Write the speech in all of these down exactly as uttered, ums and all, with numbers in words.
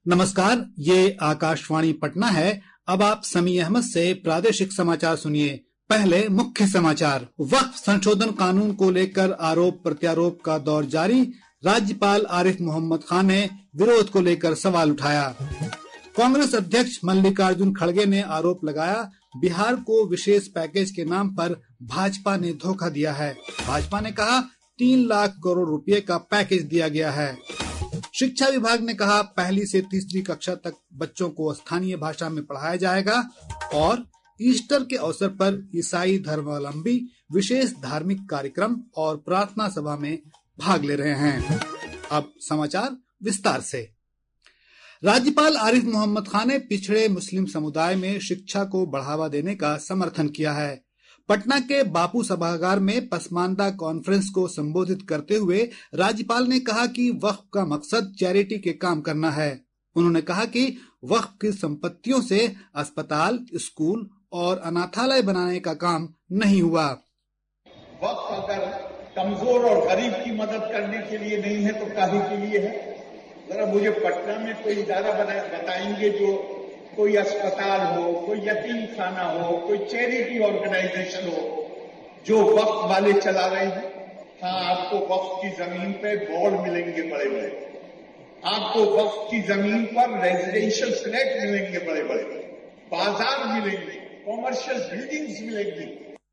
नमस्कार, ये आकाशवाणी पटना है। अब आप समी अहमद से प्रादेशिक समाचार सुनिए। पहले मुख्य समाचार। वक्फ संशोधन कानून को लेकर आरोप प्रत्यारोप का दौर जारी। राज्यपाल आरिफ मोहम्मद खान ने विरोध को लेकर सवाल उठाया। कांग्रेस अध्यक्ष मल्लिकार्जुन खड़गे ने आरोप लगाया, बिहार को विशेष पैकेज के नाम पर भाजपा ने धोखा दिया है। भाजपा ने कहा तीन लाख करोड़ रुपए का पैकेज दिया गया है। शिक्षा विभाग ने कहा पहली से तीसरी कक्षा तक बच्चों को स्थानीय भाषा में पढ़ाया जाएगा। और ईस्टर के अवसर पर ईसाई धर्मावलंबी विशेष धार्मिक कार्यक्रम और प्रार्थना सभा में भाग ले रहे हैं। अब समाचार विस्तार से। राज्यपाल आरिफ मोहम्मद खान ने पिछड़े मुस्लिम समुदाय में शिक्षा को बढ़ावा देने का समर्थन किया है। पटना के बापू सभागार में पसमानदा कॉन्फ्रेंस को संबोधित करते हुए राज्यपाल ने कहा कि वक्फ का मकसद चैरिटी के काम करना है। उन्होंने कहा कि वक्फ की संपत्तियों से अस्पताल, स्कूल और अनाथालय बनाने का काम नहीं हुआ। वक्फ अगर कमजोर और गरीब की मदद करने के लिए नहीं है तो काहे के लिए है? जरा मुझे पटना में कोई इदारा बताएंगे जो कोई अस्पताल हो, कोई यतीम खाना हो, कोई चैरिटी ऑर्गेनाइजेशन हो जो वक्फ वाले चला रहे हैं। हाँ, आपको वक्फ की जमीन पे बोर्ड मिलेंगे बड़े बड़े, आपको वक्फ की जमीन पर रेजिडेंशियल फ्लैट मिलेंगे बड़े बड़े, बाजार मिलेंगे, कॉमर्शियल बिल्डिंग्स मिलेंगी।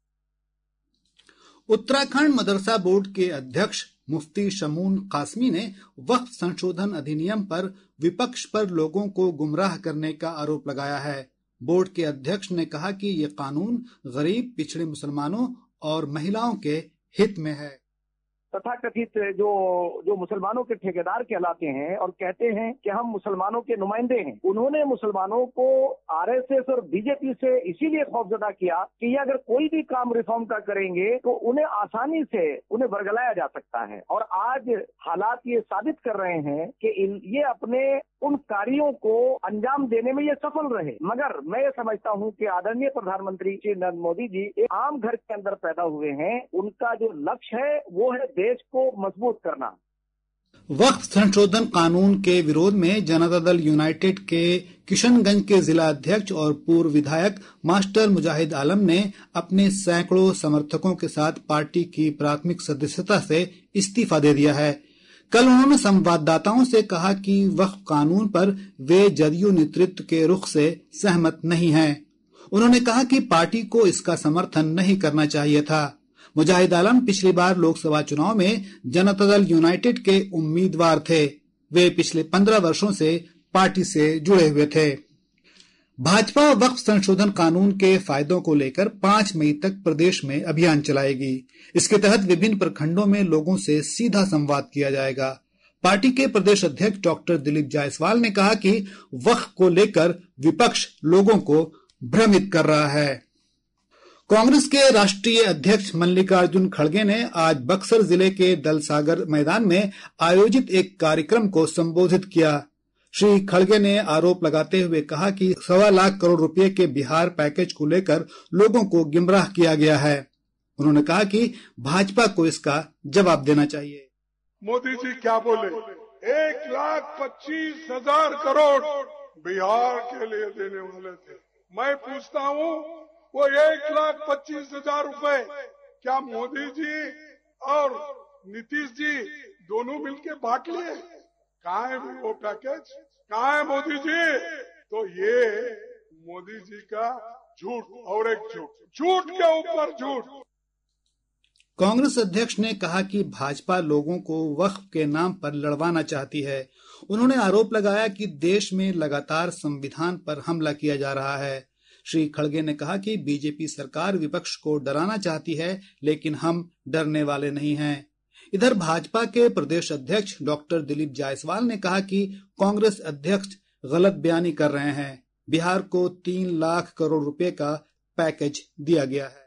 उत्तराखंड मदरसा बोर्ड के अध्यक्ष मुफ्ती शमून कासमी ने वक्फ संशोधन अधिनियम पर विपक्ष पर लोगों को गुमराह करने का आरोप लगाया है। बोर्ड के अध्यक्ष ने कहा कि ये कानून गरीब, पिछड़े मुसलमानों और महिलाओं के हित में है। तथाकथित जो जो मुसलमानों के ठेकेदार कहलाते हैं और कहते हैं कि हम मुसलमानों के नुमाइंदे हैं, उन्होंने मुसलमानों को आरएसएस और बीजेपी से इसीलिए खौफजदा किया कि ये अगर कोई भी काम रिफॉर्म का करेंगे तो उन्हें आसानी से उन्हें बरगलाया जा सकता है। और आज हालात ये साबित कर रहे हैं कि ये अपने उन कार्यों को अंजाम देने में ये सफल रहे। मगर मैं ये समझता हूँ कि आदरणीय प्रधानमंत्री श्री नरेंद्र मोदी जी एक आम घर के अंदर पैदा हुए हैं। उनका जो लक्ष्य है वो है देश को मजबूत करना। वक्फ संशोधन कानून के विरोध में जनता दल यूनाइटेड के किशनगंज के जिला अध्यक्ष और पूर्व विधायक मास्टर मुजाहिद आलम ने अपने सैकड़ों समर्थकों के साथ पार्टी की प्राथमिक सदस्यता से इस्तीफा दे दिया है। कल उन्होंने संवाददाताओं से कहा कि वक्फ कानून पर वे जदयू नेतृत्व के रुख से सहमत नहीं हैं। उन्होंने कहा कि पार्टी को इसका समर्थन नहीं करना चाहिए था। मुजाहिद आलम पिछली बार लोकसभा चुनाव में जनता दल यूनाइटेड के उम्मीदवार थे। वे पिछले पंद्रह वर्षों से पार्टी से जुड़े हुए थे। भाजपा वक्फ संशोधन कानून के फायदों को लेकर पांच मई तक प्रदेश में अभियान चलाएगी। इसके तहत विभिन्न प्रखंडों में लोगों से सीधा संवाद किया जाएगा। पार्टी के प्रदेश अध्यक्ष डॉक्टर दिलीप जायसवाल ने कहा कि वक्फ को लेकर विपक्ष लोगों को भ्रमित कर रहा है। कांग्रेस के राष्ट्रीय अध्यक्ष मल्लिकार्जुन खड़गे ने आज बक्सर जिले के दलसागर मैदान में आयोजित एक कार्यक्रम को संबोधित किया। श्री खड़गे ने आरोप लगाते हुए कहा कि सवा लाख करोड़ रुपए के बिहार पैकेज को लेकर लोगों को गुमराह किया गया है। उन्होंने कहा कि भाजपा को इसका जवाब देना चाहिए। मोदी जी क्या बोले? एक लाख पच्चीस हजार करोड़ बिहार के लिए देने वाले थे। मैं पूछता हूँ, वो एक लाख पच्चीस हजार रूपए क्या मोदी जी और नीतीश जी दोनों मिलके बांट लिए? कहाँ है वो पैकेज? कहाँ है मोदी जी? तो ये मोदी जी का झूठ और एक झूठ, झूठ के ऊपर झूठ। कांग्रेस अध्यक्ष ने कहा कि भाजपा लोगों को वक्फ के नाम पर लड़वाना चाहती है। उन्होंने आरोप लगाया कि देश में लगातार संविधान पर हमला किया जा रहा है। श्री खड़गे ने कहा कि बीजेपी सरकार विपक्ष को डराना चाहती है, लेकिन हम डरने वाले नहीं हैं। इधर भाजपा के प्रदेश अध्यक्ष डॉक्टर दिलीप जायसवाल ने कहा कि कांग्रेस अध्यक्ष गलत बयानी कर रहे हैं। बिहार को तीन लाख करोड़ रुपए का पैकेज दिया गया है।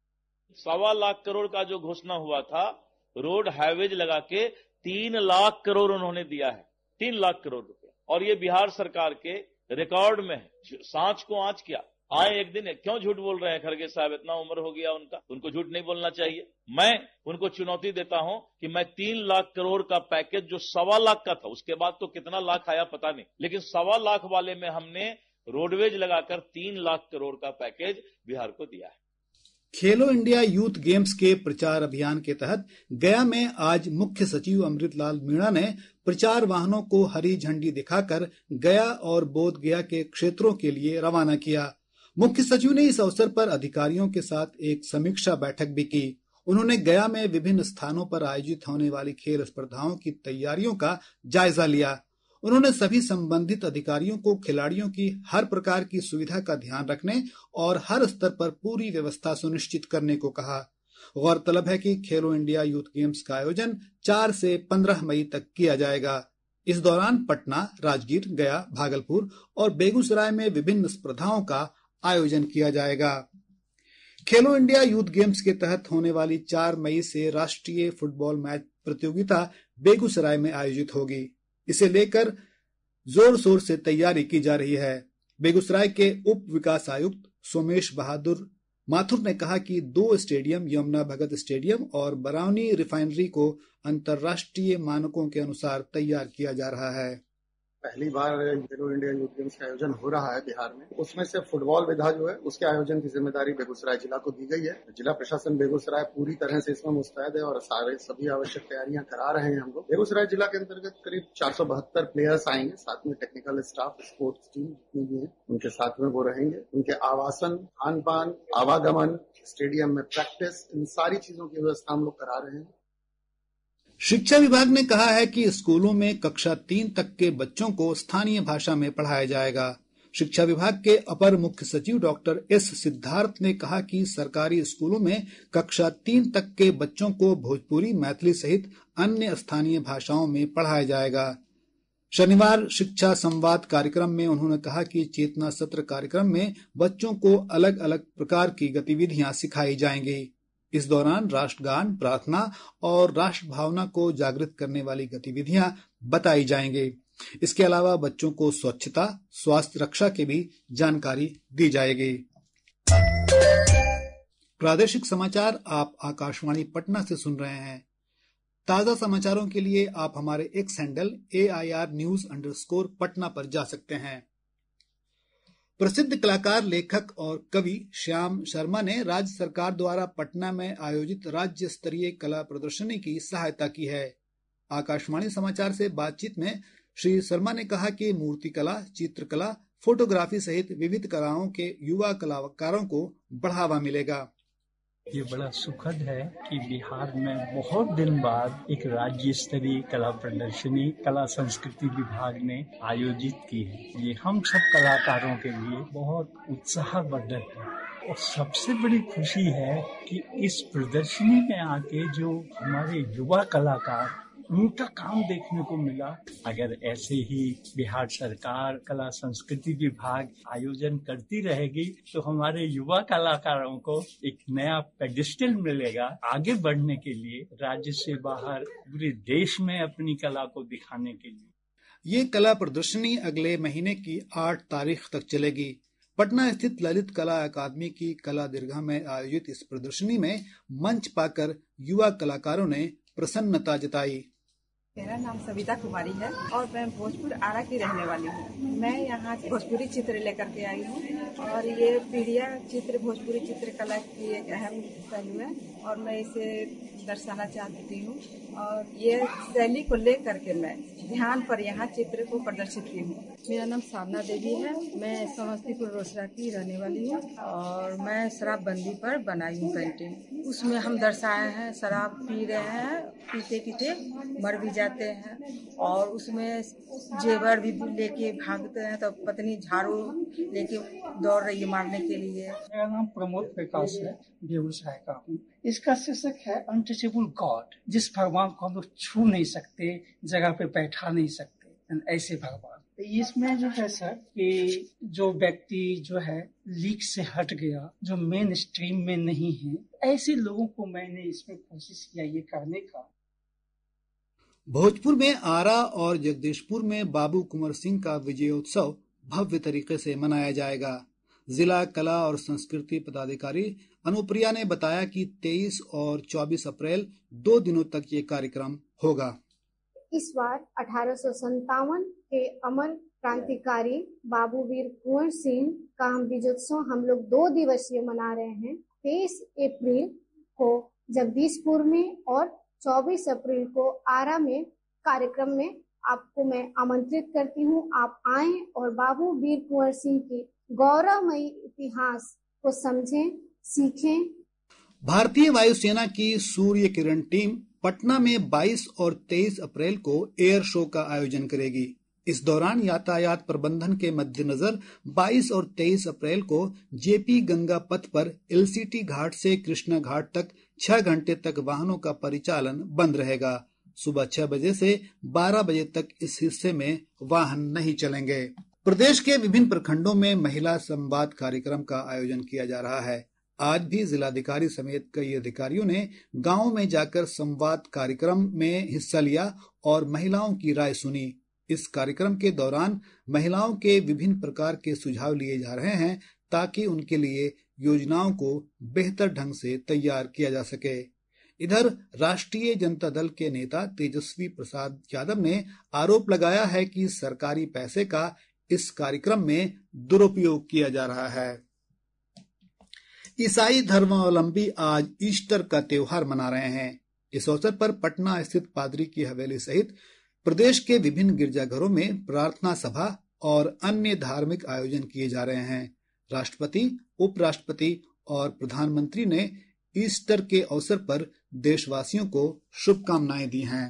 सवा लाख करोड़ का जो घोषणा हुआ था, रोड हाईवेज लगा के तीन लाख करोड़ उन्होंने दिया है। तीन लाख करोड़ रुपए, और ये बिहार सरकार के रिकॉर्ड में है। सांच को आंच किया। आए एक दिन, क्यों झूठ बोल रहे हैं खरगे साहब, इतना उम्र हो गया उनका, उनको झूठ नहीं बोलना चाहिए। मैं उनको चुनौती देता हूं कि मैं तीन लाख करोड़ का पैकेज जो सवा लाख का था, उसके बाद तो कितना लाख आया पता नहीं, लेकिन सवा लाख वाले में हमने रोडवेज लगाकर तीन लाख करोड़ का पैकेज बिहार को दिया है। खेलो इंडिया यूथ गेम्स के प्रचार अभियान के तहत गया में आज मुख्य सचिव अमृतलाल मीणा ने प्रचार वाहनों को हरी झंडी दिखाकर गया और बोध गया के क्षेत्रों के लिए रवाना किया। मुख्य सचिव ने इस अवसर पर अधिकारियों के साथ एक समीक्षा बैठक भी की। उन्होंने गया में विभिन्न स्थानों पर आयोजित होने वाली खेल स्पर्धाओं की तैयारियों का जायजा लिया। उन्होंने सभी संबंधित अधिकारियों को खिलाड़ियों की हर प्रकार की सुविधा का ध्यान रखने और हर स्तर पर पूरी व्यवस्था सुनिश्चित करने को कहा। गौरतलब है कि खेलो इंडिया यूथ गेम्स का आयोजन चार से पंद्रह मई तक किया जाएगा। इस दौरान पटना, राजगीर, गया, भागलपुर और बेगूसराय में विभिन्न स्पर्धाओं का आयोजन किया जाएगा। खेलो इंडिया यूथ गेम्स के तहत होने वाली चार मई से राष्ट्रीय फुटबॉल मैच प्रतियोगिता बेगूसराय में आयोजित होगी। इसे लेकर जोर शोर से तैयारी की जा रही है। बेगूसराय के उप विकास आयुक्त सोमेश बहादुर माथुर ने कहा कि दो स्टेडियम, यमुना भगत स्टेडियम और बरौनी रिफाइनरी को अंतर्राष्ट्रीय मानकों के अनुसार तैयार किया जा रहा है। पहली बार खेलो इंडिया यूथ गेम्स का आयोजन हो रहा है बिहार में। उसमें से फुटबॉल विधा जो है उसके आयोजन की जिम्मेदारी बेगूसराय जिला को दी गई है। जिला प्रशासन बेगूसराय पूरी तरह से इसमें मुस्तैद है और सारे सभी आवश्यक तैयारियां करा रहे हैं हम लोग। बेगूसराय जिला के अंतर्गत करीब चार सौ बहत्तर प्लेयर्स आएंगे, साथ में टेक्निकल स्टाफ, स्पोर्ट्स टीम जितनी भी है उनके साथ में वो रहेंगे। उनके आवासन, खान पान, आवागमन, स्टेडियम में प्रैक्टिस, इन सारी चीजों की व्यवस्था हम लोग करा रहे हैं। शिक्षा विभाग ने कहा है कि स्कूलों में कक्षा तीन तक के बच्चों को स्थानीय भाषा में पढ़ाया जाएगा। शिक्षा विभाग के अपर मुख्य सचिव डॉक्टर एस सिद्धार्थ ने कहा कि सरकारी स्कूलों में कक्षा तीन तक के बच्चों को भोजपुरी, मैथिली सहित अन्य स्थानीय भाषाओं में पढ़ाया जाएगा। शनिवार शिक्षा संवाद कार्यक्रम में उन्होंने कहा कि चेतना सत्र कार्यक्रम में बच्चों को अलग अलग प्रकार की गतिविधियां सिखाई जाएंगी। इस दौरान राष्ट्रगान, प्रार्थना और राष्ट्र भावना को जागृत करने वाली गतिविधियां बताई जाएंगी। इसके अलावा बच्चों को स्वच्छता, स्वास्थ्य रक्षा की भी जानकारी दी जाएगी। प्रादेशिक समाचार आप आकाशवाणी पटना से सुन रहे हैं। ताजा समाचारों के लिए आप हमारे X handle A I R news underscore Patna पर जा सकते हैं। प्रसिद्ध कलाकार, लेखक और कवि श्याम शर्मा ने राज्य सरकार द्वारा पटना में आयोजित राज्य स्तरीय कला प्रदर्शनी की सहायता की है। आकाशवाणी समाचार से बातचीत में श्री शर्मा ने कहा कि मूर्तिकला, चित्रकला, फोटोग्राफी सहित विविध कलाओं के युवा कलाकारों को बढ़ावा मिलेगा। ये बड़ा सुखद है कि बिहार में बहुत दिन बाद एक राज्य स्तरीय कला प्रदर्शनी कला संस्कृति विभाग ने आयोजित की है। ये हम सब कलाकारों के लिए बहुत उत्साहवर्धक है और सबसे बड़ी खुशी है कि इस प्रदर्शनी में आके जो हमारे युवा कलाकार, उनका काम देखने को मिला। अगर ऐसे ही बिहार सरकार कला संस्कृति विभाग आयोजन करती रहेगी तो हमारे युवा कलाकारों को एक नया पेडिस्टल मिलेगा आगे बढ़ने के लिए, राज्य से बाहर पूरे देश में अपनी कला को दिखाने के लिए। ये कला प्रदर्शनी अगले महीने की आठ तारीख तक चलेगी। पटना स्थित ललित कला अकादमी की कला दीर्घा में आयोजित इस प्रदर्शनी में मंच पाकर युवा कलाकारों ने प्रसन्नता जताई। मेरा नाम सविता कुमारी है और मैं भोजपुर आरा की रहने वाली हूँ। मैं यहाँ भोजपुरी चित्र लेकर के आई हूँ और ये पीढ़िया चित्र भोजपुरी चित्रकला की एक अहम पहलू है और मैं इसे दर्शाना चाहती हूँ और ये शैली को लेकर के मैं ध्यान पर यहाँ चित्र को प्रदर्शित की हूँ। मेरा नाम साधना देवी है। मैं समस्तीपुर रोसड़ा की रहने वाली हूँ और मैं शराबबंदी पर बनाई हूँ पेंटिंग। उसमें हम दर्शाए हैं शराब पी रहे हैं, पीते पीते मर भी जाते हैं और उसमें जेवर भी लेके भागते हैं तो पत्नी झाड़ू लेके दौड़ रही है मारने के लिए। मेरा नाम प्रमोद प्रकाश है, बेगूसराय का हूँ। इसका शीर्षक है अनटचेबल गॉड, जिस भगवान को हम लोग छू नहीं सकते, जगह पे बैठा नहीं सकते, ऐसे भगवान। इसमें जो है सर कि जो व्यक्ति जो है लीक से हट गया, जो मेन स्ट्रीम में नहीं है, ऐसे लोगों को मैंने इसमें कोशिश किया ये करने का। भोजपुर में आरा और जगदीशपुर में बाबू कुंवर सिंह का विजयोत्सव भव्य तरीके से मनाया जाएगा। जिला कला और संस्कृति पदाधिकारी अनुप्रिया ने बताया कि तेईस और चौबीस अप्रैल दो दिनों तक ये कार्यक्रम होगा। इस बार अठारह सौ संतावन के अमर क्रांतिकारी बाबू वीर कुंवर सिंह का हम विजयोत्सव हम लोग दो दिवसीय मना रहे हैं। तेईस अप्रैल को जगदीशपुर में और चौबीस अप्रैल को आरा में कार्यक्रम में आपको मैं आमंत्रित करती हूँ। आप आएं और बाबू वीर कुंवर सिंह की गौरवमयी इतिहास को समझें, सीखें। भारतीय वायुसेना की सूर्य किरण टीम पटना में बाईस और तेईस अप्रैल को एयर शो का आयोजन करेगी। इस दौरान यातायात प्रबंधन के मद्देनजर बाईस और तेईस अप्रैल को जेपी गंगा पथ पर एलसीटी घाट से कृष्णा घाट तक छह घंटे तक वाहनों का परिचालन बंद रहेगा। सुबह छह बजे से बारह बजे तक इस हिस्से में वाहन नहीं चलेंगे। प्रदेश के विभिन्न प्रखंडों में महिला संवाद कार्यक्रम का आयोजन किया जा रहा है। आज भी जिलाधिकारी समेत कई अधिकारियों ने गांव में जाकर संवाद कार्यक्रम में हिस्सा लिया और महिलाओं की राय सुनी। इस कार्यक्रम के दौरान महिलाओं के विभिन्न प्रकार के सुझाव लिए जा रहे हैं ताकि उनके लिए योजनाओं को बेहतर ढंग से तैयार किया जा सके। इधर राष्ट्रीय जनता दल के नेता तेजस्वी प्रसाद यादव ने आरोप लगाया है कि सरकारी पैसे का इस कार्यक्रम में दुरुपयोग किया जा रहा है। ईसाई धर्मावलंबी आज ईस्टर का त्योहार मना रहे हैं। इस अवसर पर पटना स्थित पादरी की हवेली सहित प्रदेश के विभिन्न गिरजाघरों में प्रार्थना सभा और अन्य धार्मिक आयोजन किए जा रहे हैं। राष्ट्रपति, उपराष्ट्रपति और प्रधानमंत्री ने ईस्टर के अवसर पर देशवासियों को शुभकामनाएं दी हैं।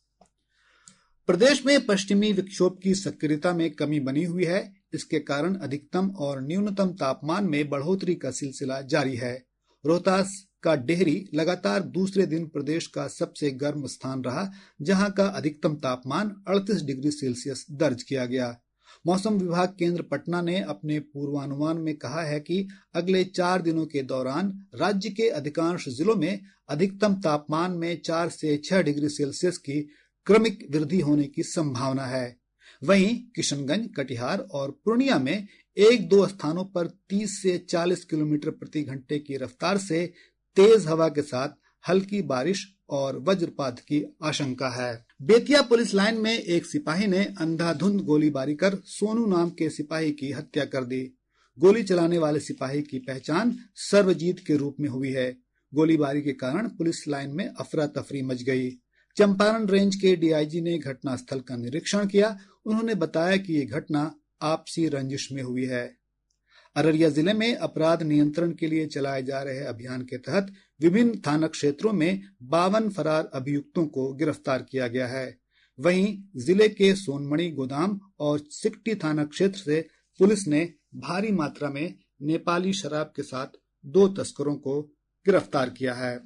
प्रदेश में पश्चिमी विक्षोभ की सक्रियता में कमी बनी हुई है। इसके कारण अधिकतम और न्यूनतम तापमान में बढ़ोतरी का सिलसिला जारी है। रोहतास का डेहरी लगातार दूसरे दिन प्रदेश का सबसे गर्म स्थान रहा, जहां का अधिकतम तापमान अड़तीस डिग्री सेल्सियस दर्ज किया गया। मौसम विभाग केंद्र पटना ने अपने पूर्वानुमान में कहा है कि अगले चार दिनों के दौरान राज्य के अधिकांश जिलों में अधिकतम तापमान में चार से छह डिग्री सेल्सियस की क्रमिक वृद्धि होने की संभावना है। वहीं किशनगंज, कटिहार और पूर्णिया में एक दो स्थानों पर तीस से चालीस किलोमीटर प्रति घंटे की रफ्तार से तेज हवा के साथ हल्की बारिश और वज्रपात की आशंका है। बेतिया पुलिस लाइन में एक सिपाही ने अंधाधुंध गोलीबारी कर सोनू नाम के सिपाही की हत्या कर दी। गोली चलाने वाले सिपाही की पहचान सर्वजीत के रूप में हुई है। गोलीबारी के कारण पुलिस लाइन में अफरा तफरी मच गई। चंपारण रेंज के डीआईजी ने घटनास्थल का निरीक्षण किया। उन्होंने बताया कि ये घटना आपसी रंजिश में हुई है। अररिया जिले में अपराध नियंत्रण के लिए चलाए जा रहे अभियान के तहत विभिन्न थाना क्षेत्रों में बावन फरार अभियुक्तों को गिरफ्तार किया गया है। वहीं जिले के सोनमणि गोदाम और सिकटी थाना क्षेत्र से पुलिस ने भारी मात्रा में नेपाली शराब के साथ दो तस्करों को गिरफ्तार किया है।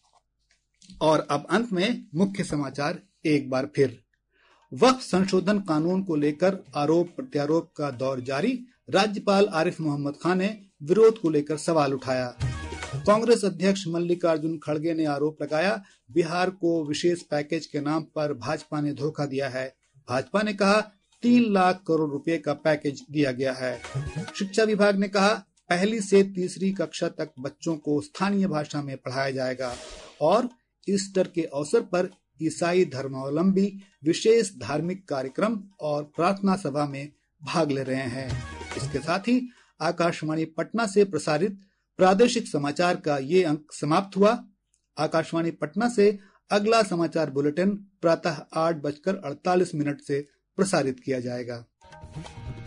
और अब अंत में मुख्य समाचार एक बार फिर। वक्फ संशोधन कानून को लेकर आरोप प्रत्यारोप का दौर जारी। राज्यपाल आरिफ मोहम्मद खान ने विरोध को लेकर सवाल उठाया। कांग्रेस अध्यक्ष मल्लिकार्जुन खड़गे ने आरोप लगाया, बिहार को विशेष पैकेज के नाम पर भाजपा ने धोखा दिया है। भाजपा ने कहा तीन लाख करोड़ रुपए का पैकेज दिया गया है। शिक्षा विभाग ने कहा पहली से तीसरी कक्षा तक बच्चों को स्थानीय भाषा में पढ़ाया जाएगा। और ईस्टर के अवसर पर ईसाई धर्मावलंबी विशेष धार्मिक कार्यक्रम और प्रार्थना सभा में भाग ले रहे हैं। इसके साथ ही आकाशवाणी पटना से प्रसारित प्रादेशिक समाचार का ये अंक समाप्त हुआ। आकाशवाणी पटना से अगला समाचार बुलेटिन प्रातः आठ बजकर अड़तालीस मिनट से प्रसारित किया जाएगा।